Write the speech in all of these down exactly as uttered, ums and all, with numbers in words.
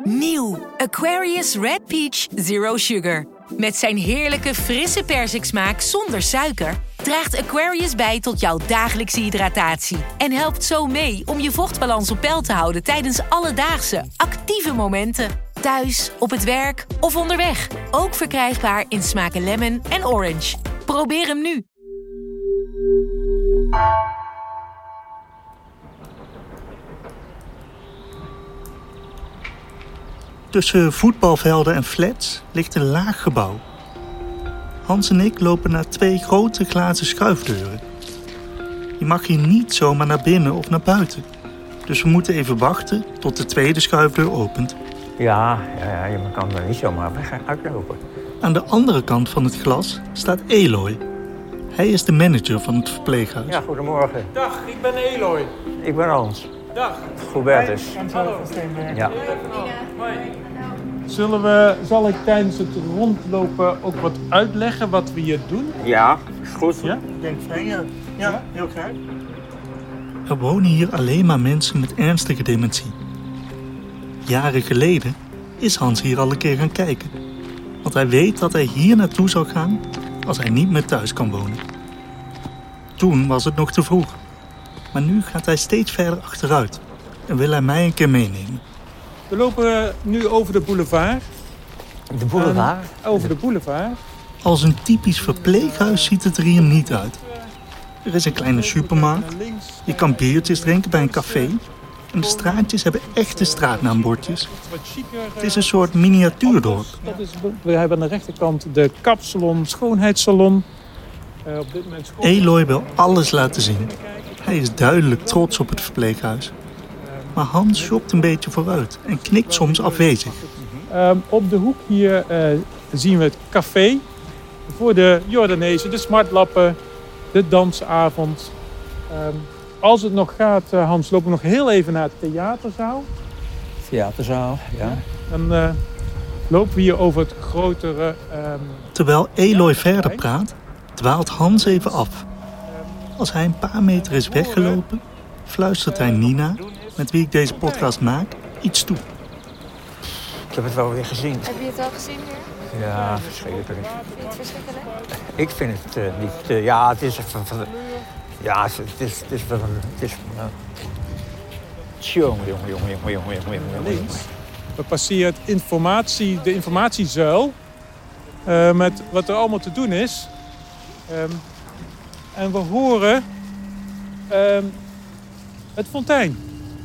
Nieuw Aquarius Red Peach Zero Sugar. Met zijn heerlijke frisse persiksmaak zonder suiker draagt Aquarius bij tot jouw dagelijkse hydratatie. En helpt zo mee om je vochtbalans op peil te houden tijdens alledaagse, actieve momenten. Thuis, op het werk of onderweg. Ook verkrijgbaar in smaken lemon en orange. Probeer hem nu. Tussen voetbalvelden en flats ligt een laag gebouw. Hans en ik lopen naar twee grote glazen schuifdeuren. Je mag hier niet zomaar naar binnen of naar buiten. Dus we moeten even wachten tot de tweede schuifdeur opent. Ja, ja, ja je kan er niet zomaar weg uitlopen. Aan de andere kant van het glas staat Eloy. Hij is de manager van het verpleeghuis. Ja, goedemorgen. Dag, ik ben Eloy. Ik ben Hans. Dag. Hubertus. Hallo. Ja. Hoi. Zullen we, zal ik tijdens het rondlopen ook wat uitleggen wat we hier doen? Ja, is goed. Ja? Ik denk van ja. Ja, heel graag. Er wonen hier alleen maar mensen met ernstige dementie. Jaren geleden is Hans hier al een keer gaan kijken. Want hij weet dat hij hier naartoe zal gaan als hij niet meer thuis kan wonen. Toen was het nog te vroeg. Maar nu gaat hij steeds verder achteruit en wil hij mij een keer meenemen. We lopen nu over de boulevard. De boulevard? Um, over de boulevard. Als een typisch verpleeghuis ziet het er hier niet uit. Er is een kleine supermarkt. Je kan biertjes drinken bij een café. En de straatjes hebben echte straatnaambordjes. Het is een soort miniatuurdorp. Dat is, we hebben aan de rechterkant de kapsalon, schoonheidssalon. Uh, op dit moment schoon... Eloy wil alles laten zien. Hij is duidelijk trots op het verpleeghuis. Maar Hans schopt een beetje vooruit en knikt soms afwezig. Um, op de hoek hier uh, zien we het café. Voor de Jordanezen, de smartlappen, de dansavond. Um, als het nog gaat, uh, Hans, lopen we nog heel even naar de theaterzaal. Theaterzaal, ja. Dan uh, lopen we hier over het grotere... Um... Terwijl Eloy verder praat, dwaalt Hans even af. Als hij een paar meter is weggelopen, fluistert hij Nina, met wie ik deze podcast maak, iets toe. Ik heb het wel weer gezien. Heb je het al gezien weer? Ja, verschrikkelijk. Vind je het verschrikkelijk? Ik vind het uh, niet... Uh, ja, het is... Van, van, ja, het is... Het is... Het is uh, jongen, jongen, jongen, jongen, jongen, jongen, jongen. Links. We passeren het informatie, de informatiezuil. Uh, met wat er allemaal te doen is. Um, en we horen... Um, het fontein.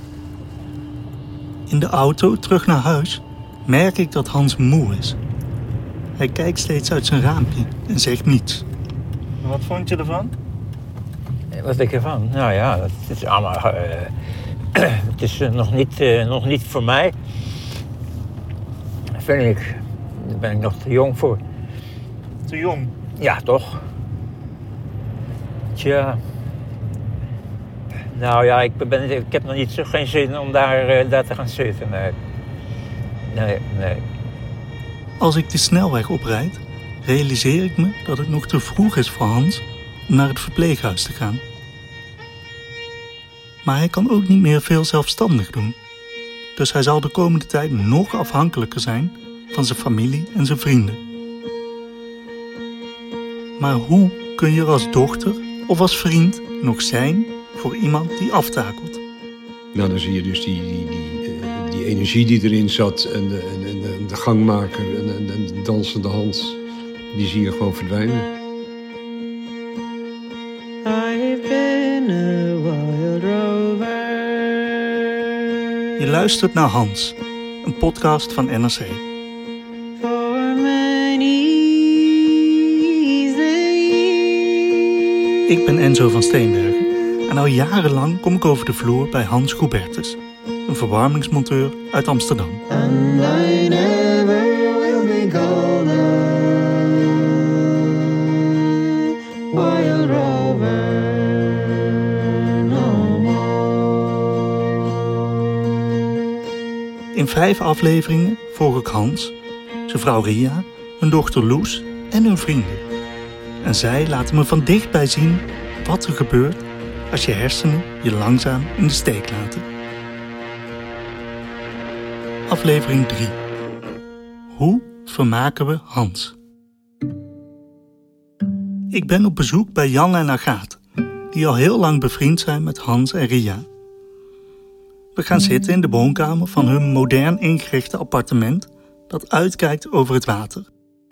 In de auto terug naar huis merk ik dat Hans moe is. Hij kijkt steeds uit zijn raampje en zegt niets. Wat vond je ervan? Wat denk ik ervan? Nou ja, het is allemaal... Uh, het is uh, nog, niet, uh, nog niet voor mij. Vind ik. Daar ben ik nog te jong voor. Te jong? Ja, toch? Tja... Nou ja, ik, ben, ik heb nog niet zo geen zin om daar, uh, daar te gaan zitten. Nee. nee, nee. Als ik de snelweg oprijd, realiseer ik me dat het nog te vroeg is voor Hans om naar het verpleeghuis te gaan. Maar hij kan ook niet meer veel zelfstandig doen. Dus hij zal de komende tijd nog afhankelijker zijn van zijn familie en zijn vrienden. Maar hoe kun je er als dochter of als vriend nog zijn voor iemand die aftakelt? Nou, dan zie je dus die, die, die, die energie die erin zat en de, en, en de gangmaker en, en, en de dansende Hans, die zie je gewoon verdwijnen. I've been a wild rover. Je luistert naar Hans, een podcast van N R C. For many Ik ben Enzo van Steenbergen en al jarenlang kom ik over de vloer bij Hans Hubertus, een verwarmingsmonteur uit Amsterdam. And I never will be golden, wild rover, no more. In vijf afleveringen volg ik Hans, zijn vrouw Ria, hun dochter Loes en hun vrienden. En zij laten me van dichtbij zien wat er gebeurt als je hersenen je langzaam in de steek laten. aflevering drie. Hoe vermaken we Hans? Ik ben op bezoek bij Jan en Agathe, die al heel lang bevriend zijn met Hans en Ria. We gaan zitten in de woonkamer van hun modern ingerichte appartement dat uitkijkt over het water.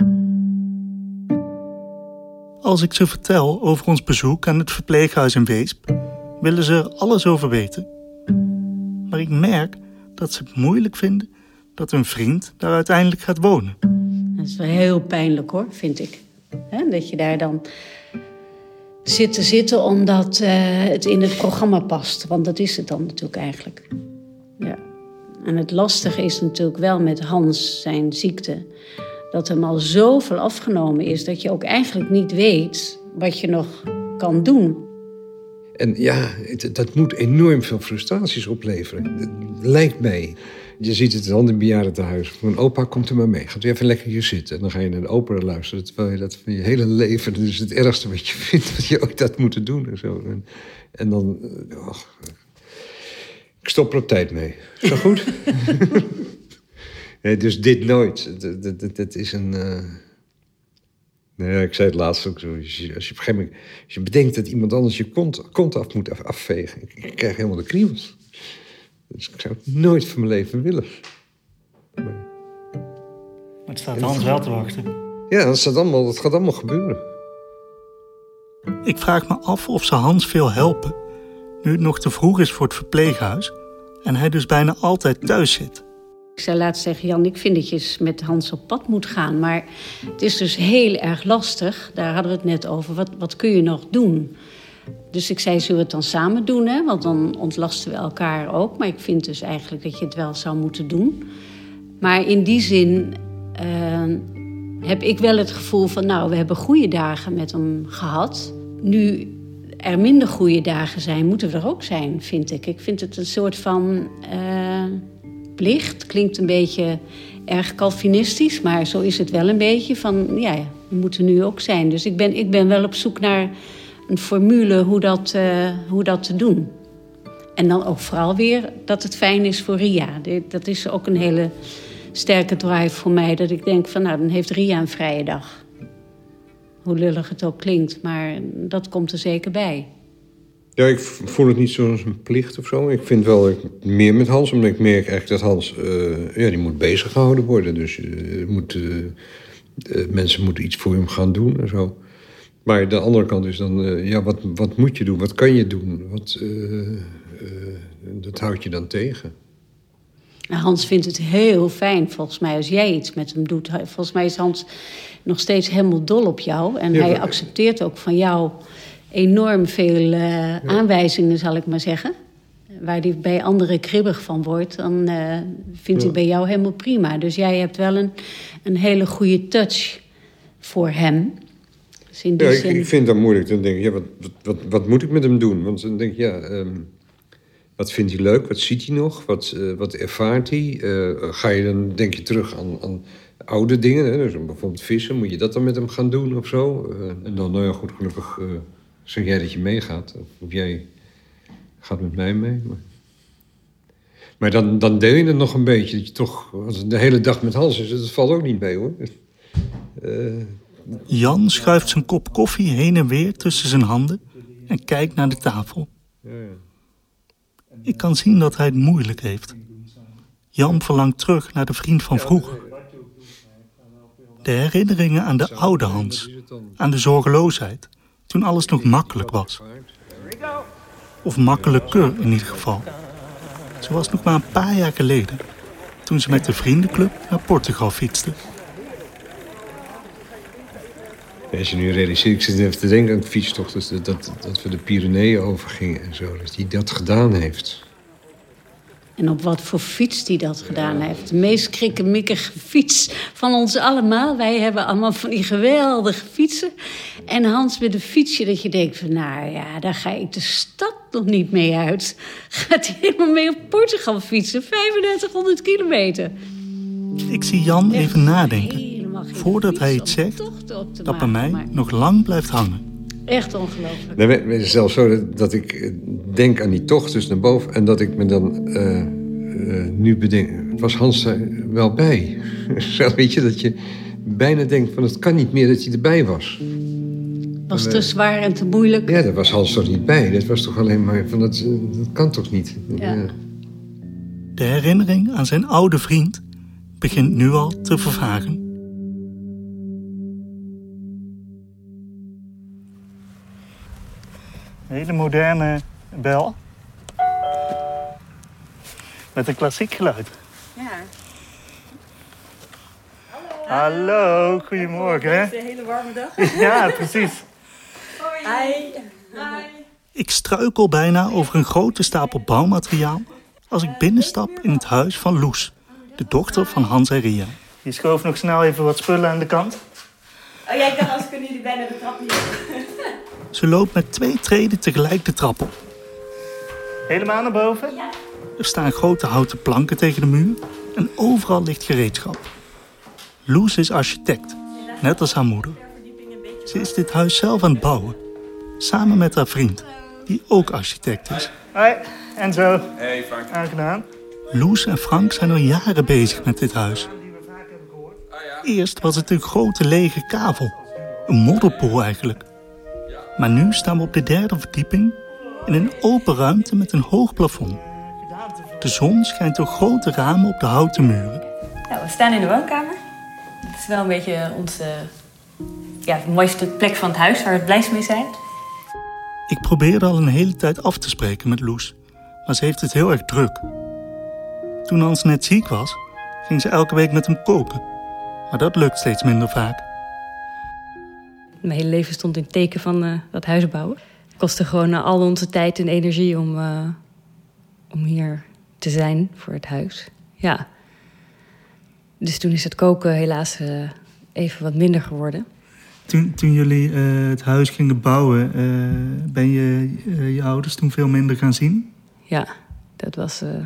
Als ik ze vertel over ons bezoek aan het verpleeghuis in Weesp, willen ze er alles over weten. Maar ik merk dat ze het moeilijk vinden dat hun vriend daar uiteindelijk gaat wonen. Dat is wel heel pijnlijk hoor, vind ik. He, dat je daar dan zit te zitten omdat uh, het in het programma past. Want dat is het dan natuurlijk eigenlijk. Ja. En het lastige is natuurlijk wel met Hans, zijn ziekte, dat hem al zoveel afgenomen is dat je ook eigenlijk niet weet wat je nog kan doen. En ja, het, dat moet enorm veel frustraties opleveren. Het lijkt mij. Je ziet het dan in bejaardentehuis. Mijn opa komt er maar mee. Gaat weer even lekker hier zitten. En dan ga je naar de opera luisteren. Terwijl je dat van je hele leven... Dat is het ergste wat je vindt. Dat je ooit dat moet doen. En, zo. En, en dan... Oh, ik stop er op tijd mee. Is dat goed? Nee, dus dit nooit. Dat, dat, dat is een... Uh... Nee, ik zei het laatst ook zo. Als je, als je op een gegeven moment... Als je bedenkt dat iemand anders je kont, kont af moet af, afvegen. Ik, ik krijg helemaal de kriebels. Dus ik zou het nooit van mijn leven willen. Maar, maar het staat Hans wel te wachten. Ja, dat, staat allemaal, dat gaat allemaal gebeuren. Ik vraag me af of ze Hans veel helpen, nu het nog te vroeg is voor het verpleeghuis en hij dus bijna altijd thuis zit. Ik zei laatst tegen Jan, ik vind dat je eens met Hans op pad moet gaan. Maar het is dus heel erg lastig. Daar hadden we het net over. Wat, wat kun je nog doen? Dus ik zei, zullen we het dan samen doen? Hè? Want dan ontlasten we elkaar ook. Maar ik vind dus eigenlijk dat je het wel zou moeten doen. Maar in die zin uh, heb ik wel het gevoel van... nou, we hebben goede dagen met hem gehad. Nu er minder goede dagen zijn, moeten we er ook zijn, vind ik. Ik vind het een soort van... Uh, plicht. Klinkt een beetje erg Calvinistisch, maar zo is het wel een beetje van, ja, we moeten nu ook zijn. Dus ik ben, ik ben wel op zoek naar een formule hoe dat, uh, hoe dat te doen. En dan ook vooral weer dat het fijn is voor Ria. Dat is ook een hele sterke drive voor mij, dat ik denk van, nou, dan heeft Ria een vrije dag. Hoe lullig het ook klinkt, maar dat komt er zeker bij. Ja, ik voel het niet zoals een plicht of zo. Ik vind wel ik, meer met Hans, omdat ik merk eigenlijk dat Hans... Uh, ja, die moet bezig gehouden worden. Dus uh, moet, uh, uh, mensen moeten iets voor hem gaan doen en zo. Maar de andere kant is dan... Uh, ja, wat, wat moet je doen? Wat kan je doen? Wat, uh, uh, dat houdt je dan tegen. Hans vindt het heel fijn, volgens mij, als jij iets met hem doet. Volgens mij is Hans nog steeds helemaal dol op jou. En ja, hij maar... accepteert ook van jou... enorm veel uh, ja. aanwijzingen, zal ik maar zeggen. Waar hij bij anderen kribbig van wordt, dan uh, vindt ja. hij bij jou helemaal prima. Dus jij hebt wel een, een hele goede touch voor hem. Dus in die ja, zin... ik, ik vind dat moeilijk. Dan denk ik, ja, wat, wat, wat, wat moet ik met hem doen? Want dan denk ik, ja, um, wat vindt hij leuk? Wat ziet hij nog? Wat, uh, wat ervaart hij? Uh, ga je dan, denk je, terug aan, aan oude dingen? Hè? Dus bijvoorbeeld vissen, moet je dat dan met hem gaan doen of zo? Uh, en dan, nou ja, goed, gelukkig... Uh, Zeg jij dat je meegaat? Of jij gaat met mij mee? Maar, maar dan, dan deel je het nog een beetje. Dat je toch, als het de hele dag met Hans is, dat valt ook niet mee, hoor. Uh... Jan schuift zijn kop koffie heen en weer tussen zijn handen en kijkt naar de tafel. Ja, ja. Ik kan zien dat hij het moeilijk heeft. Jan verlangt terug naar de vriend van vroeger. De herinneringen aan de oude Hans, aan de zorgeloosheid... toen alles nog makkelijk was. Of makkelijker in ieder geval. Zoals nog maar een paar jaar geleden... toen ze met de vriendenclub naar Portugal fietsten. Als je nu realiseert, ik zit even te denken aan de fietstocht... Dus dat, dat, dat we de Pyreneeën overgingen en zo. Dat hij dat gedaan heeft. En op wat voor fiets die dat gedaan heeft. De meest krikkemikkige fiets van ons allemaal. Wij hebben allemaal van die geweldige fietsen. En Hans met een fietsje dat je denkt van... nou ja, daar ga ik de stad nog niet mee uit. Gaat hij helemaal mee op Portugal fietsen. vijfendertighonderd kilometer. Ik zie Jan even nadenken. Voordat hij iets zegt dat bij mij nog lang blijft hangen. Echt ongelooflijk. Het is zelfs zo dat, dat ik denk aan die tocht dus naar boven... en dat ik me dan uh, uh, nu bedenk, was Hans er wel bij. Zo, weet je, dat je bijna denkt van het kan niet meer dat hij erbij was. Was en, te uh, zwaar en te moeilijk? Ja, daar was Hans toch niet bij. Dat was toch alleen maar van dat, dat kan toch niet. Ja. Uh, De herinnering aan zijn oude vriend begint nu al te vervagen. Een hele moderne bel. Met een klassiek geluid. Ja. Hallo, goedemorgen. Het is een hele warme dag. Ja, precies. Hoi. Hi. Ik struikel bijna over een grote stapel bouwmateriaal als ik binnenstap in het huis van Loes, de dochter van Hans en Ria. Je schoof nog snel even wat spullen aan de kant. Oh ja, ik dacht, als kunnen jullie bijna de trap niet op. Ze loopt met twee treden tegelijk de trap op. Helemaal naar boven? Ja. Er staan grote houten planken tegen de muur en overal ligt gereedschap. Loes is architect, net als haar moeder. Ze is dit huis zelf aan het bouwen, samen met haar vriend, die ook architect is. Hoi, Enzo. Hey Frank. Aangenaam. Loes en Frank zijn al jaren bezig met dit huis. Eerst was het een grote lege kavel, een modderpoel eigenlijk. Maar nu staan we op de derde verdieping in een open ruimte met een hoog plafond. De zon schijnt door grote ramen op de houten muren. Nou, we staan in de woonkamer. Het is wel een beetje onze ja, de mooiste plek van het huis waar we het blijst mee zijn. Ik probeerde al een hele tijd af te spreken met Loes, maar ze heeft het heel erg druk. Toen Hans net ziek was, ging ze elke week met hem koken. Maar dat lukt steeds minder vaak. Mijn hele leven stond in het teken van uh, dat huis bouwen. Het kostte gewoon uh, al onze tijd en energie om, uh, om hier te zijn voor het huis. Ja. Dus toen is het koken helaas uh, even wat minder geworden. Toen, toen jullie uh, het huis gingen bouwen, uh, ben je uh, je ouders toen veel minder gaan zien? Ja, dat was... Uh...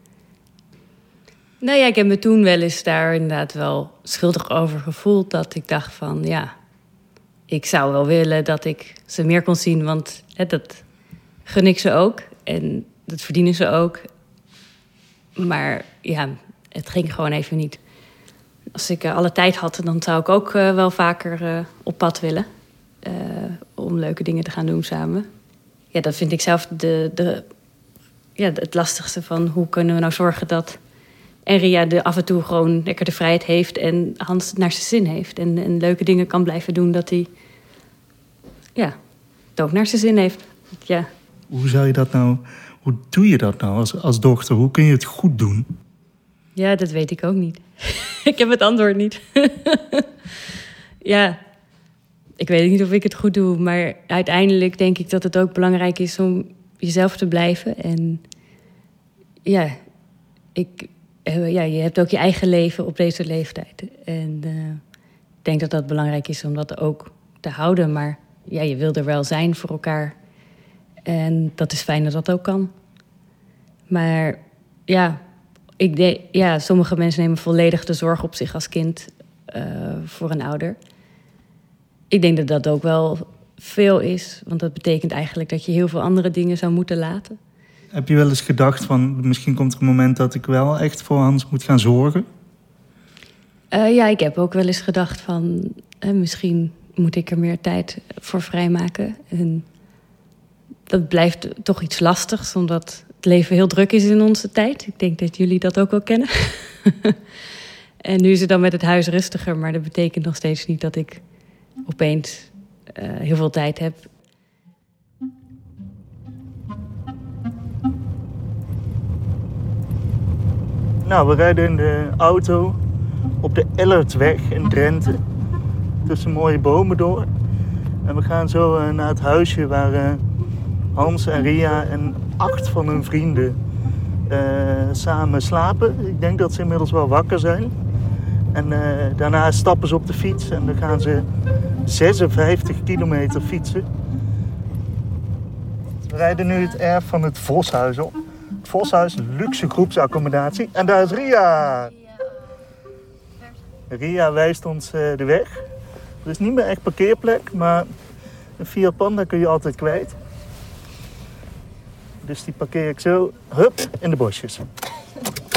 Nou ja, ik heb me toen wel eens daar inderdaad wel schuldig over gevoeld. Dat ik dacht van, ja, ik zou wel willen dat ik ze meer kon zien. Want hè, dat gun ik ze ook en dat verdienen ze ook. Maar ja, het ging gewoon even niet. Als ik uh, alle tijd had, dan zou ik ook uh, wel vaker uh, op pad willen. Uh, om leuke dingen te gaan doen samen. Ja, dat vind ik zelf de, de, ja, het lastigste van hoe kunnen we nou zorgen dat Ria de af en toe gewoon lekker de vrijheid heeft en Hans het naar zijn zin heeft. En, en leuke dingen kan blijven doen dat hij ja, het ook naar zijn zin heeft. Ja. Hoe zou je dat nou, hoe doe je dat nou als, als dochter? Hoe kun je het goed doen? Ja, dat weet ik ook niet. Ik heb het antwoord niet. Ja, ik weet niet of ik het goed doe, maar uiteindelijk denk ik dat het ook belangrijk is om jezelf te blijven. En ja, ik, ja je hebt ook je eigen leven op deze leeftijd. En uh, ik denk dat dat belangrijk is om dat ook te houden. Maar ja, je wil er wel zijn voor elkaar. En dat is fijn dat dat ook kan. Maar ja, ik de, ja sommige mensen nemen volledig de zorg op zich als kind uh, voor een ouder. Ik denk dat dat ook wel veel is. Want dat betekent eigenlijk dat je heel veel andere dingen zou moeten laten. Heb je wel eens gedacht van, misschien komt er een moment dat ik wel echt voor Hans moet gaan zorgen? Uh, ja, ik heb ook wel eens gedacht van, uh, misschien moet ik er meer tijd voor vrijmaken. En dat blijft toch iets lastigs, omdat het leven heel druk is in onze tijd. Ik denk dat jullie dat ook wel kennen. En nu is het dan met het huis rustiger, maar dat betekent nog steeds niet dat ik opeens uh, heel veel tijd heb. Nou, we rijden in de auto op de Ellertweg in Drenthe. Tussen mooie bomen door. En we gaan zo uh, naar het huisje waar uh, Hans en Ria en acht van hun vrienden uh, samen slapen. Ik denk dat ze inmiddels wel wakker zijn. En uh, daarna stappen ze op de fiets en dan gaan ze zesenvijftig kilometer fietsen. We rijden nu het erf van het Voshuis op. Het Voshuis, luxe groepsaccommodatie. En daar is Ria. Ria wijst ons uh, de weg. Er is niet meer echt parkeerplek, maar een Fiat Panda kun je altijd kwijt. Dus die parkeer ik zo, hup, in de bosjes.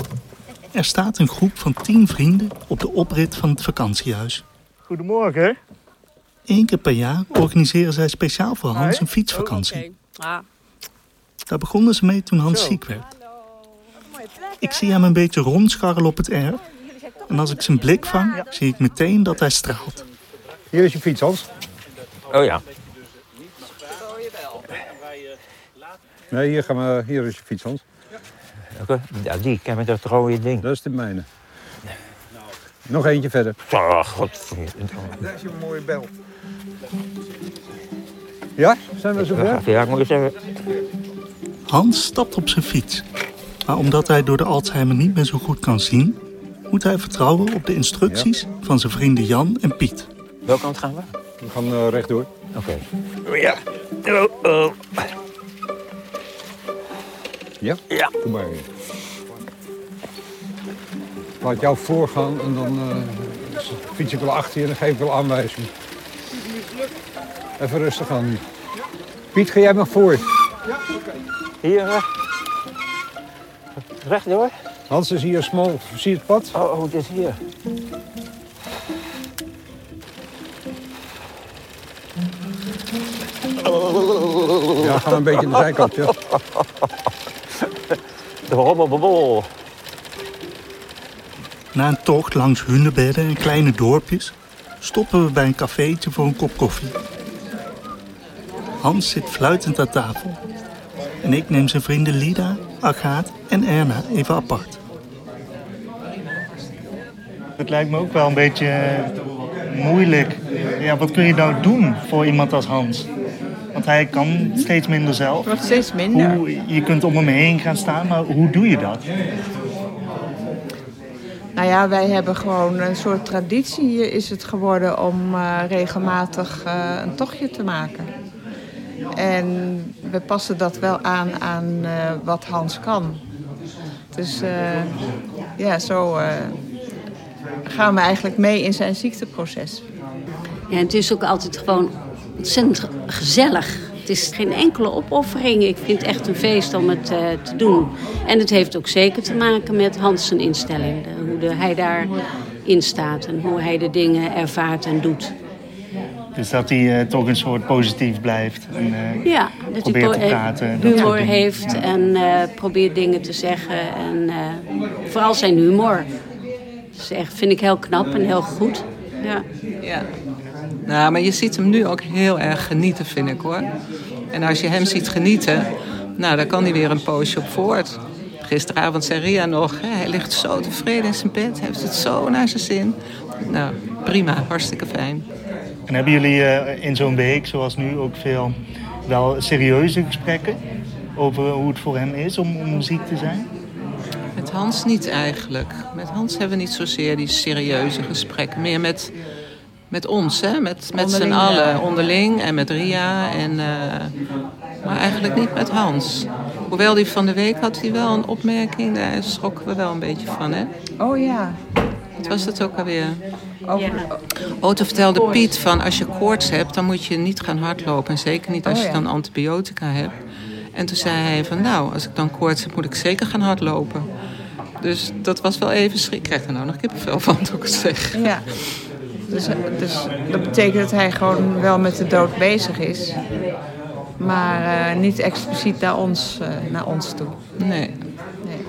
Er staat een groep van tien vrienden op de oprit van het vakantiehuis. Goedemorgen. Eén keer per jaar organiseren zij speciaal voor Hans een fietsvakantie. Daar begonnen ze mee toen Hans ziek werd. Ik zie hem een beetje rondscharrelen op het erf. En als ik zijn blik vang, zie ik meteen dat hij straalt. Hier is je fiets, Hans. Oh ja. Nee, hier, gaan we, hier is je fiets, Hans. Oké, ja, die ken met dat rode ding. Dat is de mijne. Nog eentje verder. Oh, godverdomme. Daar is je een mooie bel. Ja, zijn we zover? Ja, ik moet eens even... Hans stapt op zijn fiets. Maar omdat hij door de Alzheimer niet meer zo goed kan zien, moet hij vertrouwen op de instructies ja. van zijn vrienden Jan en Piet. Welke kant gaan we? We gaan uh, rechtdoor. Oké. Okay. Ja. Oh, oh. Ja? Ja. Kom maar. Laat jou voorgaan en dan uh, fiets ik wel achter je en dan geef ik wel aanwijzing. Even rustig aan nu. Piet, ga jij maar voor. Ja, oké. Hier, uh, rechtdoor. Hans is hier smal. Zie je het pad? Oh, oh, dit is hier. Ja, gaan we een beetje aan de zijkant, ja. De hobbelbobol. Na een tocht langs hunebedden en kleine dorpjes stoppen we bij een cafeetje voor een kop koffie. Hans zit fluitend aan tafel. En ik neem zijn vrienden Lida, Agaat en Erna even apart. Het lijkt me ook wel een beetje moeilijk. Ja, wat kun je nou doen voor iemand als Hans? Want hij kan steeds minder zelf. Wordt steeds minder. Hoe, je kunt om hem heen gaan staan, maar hoe doe je dat? Nou ja, wij hebben gewoon een soort traditie is het geworden om uh, regelmatig uh, een tochtje te maken. En we passen dat wel aan aan uh, wat Hans kan. Dus uh, ja, zo uh, gaan we eigenlijk mee in zijn ziekteproces. Ja, het is ook altijd gewoon ontzettend gezellig. Het is geen enkele opoffering. Ik vind het echt een feest om het uh, te doen. En het heeft ook zeker te maken met Hans zijn instelling. De, hoe de, hij daarin staat en hoe hij de dingen ervaart en doet. Dus dat hij uh, toch een soort positief blijft en uh, ja, dat probeert hij te praten. humor heeft ja. en uh, probeert dingen te zeggen. En uh, vooral zijn humor. Dat echt, vind ik heel knap en heel goed. Ja. Ja. Nou, maar je ziet hem nu ook heel erg genieten, vind ik, hoor. En als je hem ziet genieten, nou, dan kan hij weer een poosje op voort. Gisteravond zei Ria nog, hè, hij ligt zo tevreden in zijn bed. Hij heeft het zo naar zijn zin. Nou, prima, hartstikke fijn. En hebben jullie uh, in zo'n week, zoals nu, ook veel wel serieuze gesprekken over hoe het voor hem is om, om ziek te zijn? Met Hans niet eigenlijk. Met Hans hebben we niet zozeer die serieuze gesprekken. Meer met, met ons, hè? Met, met z'n allen, ja. onderling en met Ria. En, uh, maar eigenlijk niet met Hans. Hoewel die van de week had hij wel een opmerking, daar schrokken we wel een beetje van, hè? Oh ja. Wat was dat ook alweer? Over... Oh, toen vertelde Piet van als je koorts hebt, dan moet je niet gaan hardlopen. En zeker niet als je dan antibiotica hebt. En toen zei hij van nou, als ik dan koorts heb, moet ik zeker gaan hardlopen. Dus dat was wel even schrik. Ik krijg er nou nog kippenvel van, toen ik het zeg. Ja. Dus, dus dat betekent dat hij gewoon wel met de dood bezig is. Maar uh, niet expliciet naar ons, uh, naar ons toe. Nee. nee.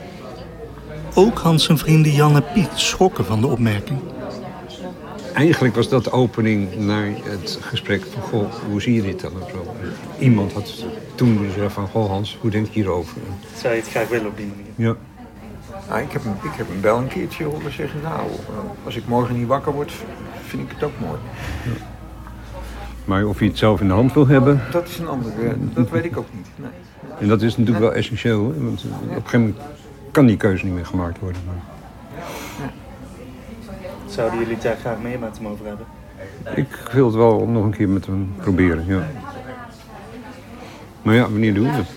Ook Hans zijn vrienden Jan en Piet schrokken van de opmerking. Eigenlijk was dat de opening naar het gesprek van, goh, hoe zie je dit dan? Iemand had toen gezegd van, goh Hans, hoe denk je hierover? Zou je het graag willen op die manier? Ja. Nou, ik, heb, ik heb hem wel een keertje horen zeggen, nou, als ik morgen niet wakker word, vind ik het ook mooi. Ja. Maar of je het zelf in de hand wil hebben... Dat is een andere, dat weet ik ook niet. Nee. En dat is natuurlijk wel essentieel, hè? Want op een gegeven moment kan die keuze niet meer gemaakt worden. Maar... Ja. Zouden jullie het daar graag mee met hem over hebben? Ik wil het wel nog een keer met hem proberen, ja. Maar ja, wanneer doen we het?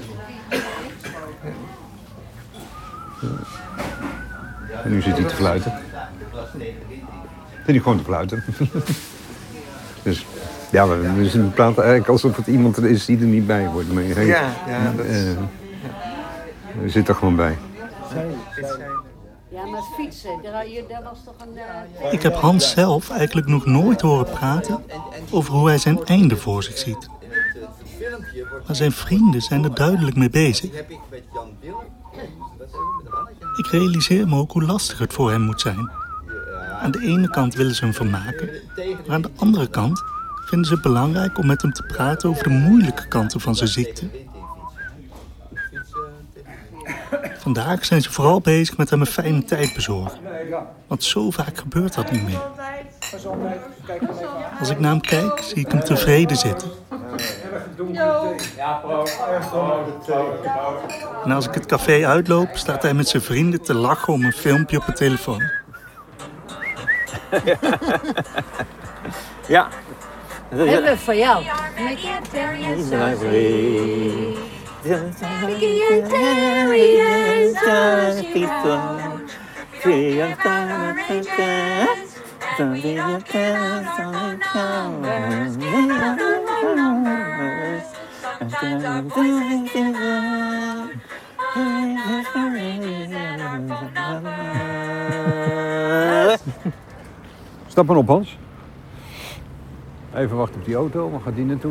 En nu zit hij te fluiten. Zit hij gewoon te fluiten. Dus ja, we, we praten eigenlijk alsof het iemand er is die er niet bij wordt. Maar hey, ja, ja, dat is... Uh, we zitten er gewoon bij. Ja, maar fietsen, daar, daar was toch een... Uh... Ik heb Hans zelf eigenlijk nog nooit horen praten over hoe hij zijn einde voor zich ziet. Maar zijn vrienden zijn er duidelijk mee bezig. Ik realiseer me ook hoe lastig het voor hem moet zijn. Aan de ene kant willen ze hem vermaken, maar aan de andere kant vinden ze het belangrijk om met hem te praten over de moeilijke kanten van zijn ziekte. Vandaag zijn ze vooral bezig met hem een fijne tijd bezorgen. Want zo vaak gebeurt dat niet meer. Als ik naar hem kijk, zie ik hem tevreden zitten. En als ik het café uitloop, staat hij met zijn vrienden te lachen om een filmpje op de telefoon. Ja. Hebben we voor jou. Stap maar op, Hans. Even wachten op die auto. Waar gaat die naartoe?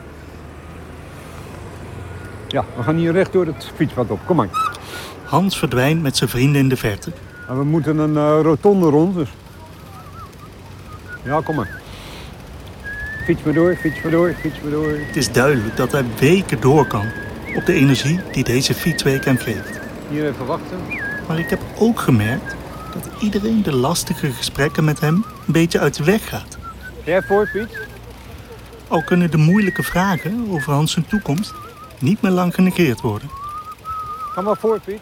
Ja, we gaan hier recht door het fietspad op. Kom maar. Hans verdwijnt met zijn vrienden in de verte. En we moeten een uh, rotonde rond, dus... Ja, kom maar. Fiets maar door, fiets maar door, fiets maar door. Het is duidelijk dat hij weken door kan op de energie die deze fietsweek hem geeft. Hier even wachten. Maar ik heb ook gemerkt dat iedereen de lastige gesprekken met hem een beetje uit de weg gaat. Jij voor, Piet? Al kunnen de moeilijke vragen over Hans zijn toekomst niet meer lang genegeerd worden. Ga maar voor, Piet.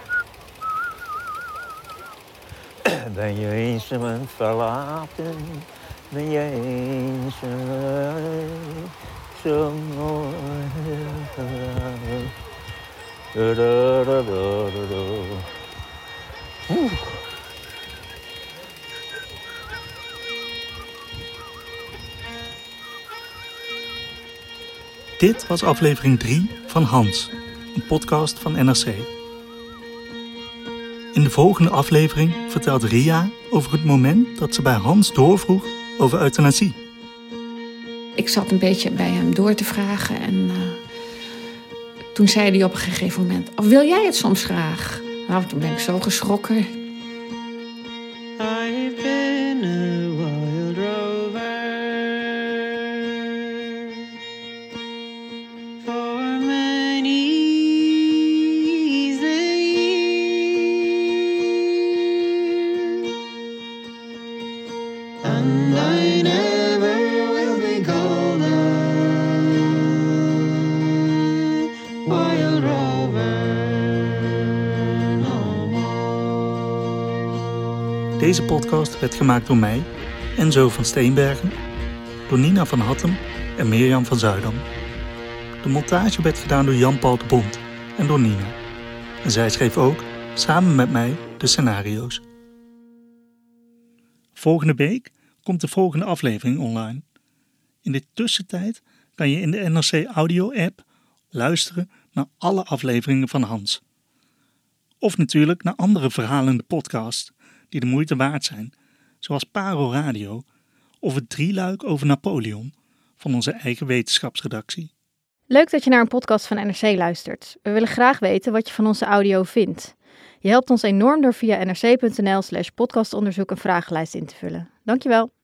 Ben je eenzaam verlaten? Ben je eenzaam? Zo mooi. Oeh. Dit was aflevering drie van Hans, een podcast van N R C. In de volgende aflevering vertelt Ria over het moment dat ze bij Hans doorvroeg over euthanasie. Ik zat een beetje bij hem door te vragen en uh, toen zei hij op een gegeven moment... Oh, wil jij het soms graag? Nou, toen ben ik zo geschrokken. I've been a wild rover for many years, and I never will be golden. Wild rover, no more. Deze podcast werd gemaakt door mij, Enzo van Steenbergen, door Nina van Hattem en Mirjam van Zuidam. De montage werd gedaan door Jan-Paul de Bond en door Nina. En zij schreef ook, samen met mij, de scenario's. Volgende week komt de volgende aflevering online. In de tussentijd kan je in de N R C Audio-app luisteren naar alle afleveringen van Hans. Of natuurlijk naar andere verhalende podcasts die de moeite waard zijn, zoals Paro Radio of het drieluik over Napoleon van onze eigen wetenschapsredactie. Leuk dat je naar een podcast van N R C luistert. We willen graag weten wat je van onze audio vindt. Je helpt ons enorm door via nrc.nl slash podcastonderzoek een vragenlijst in te vullen. Dankjewel.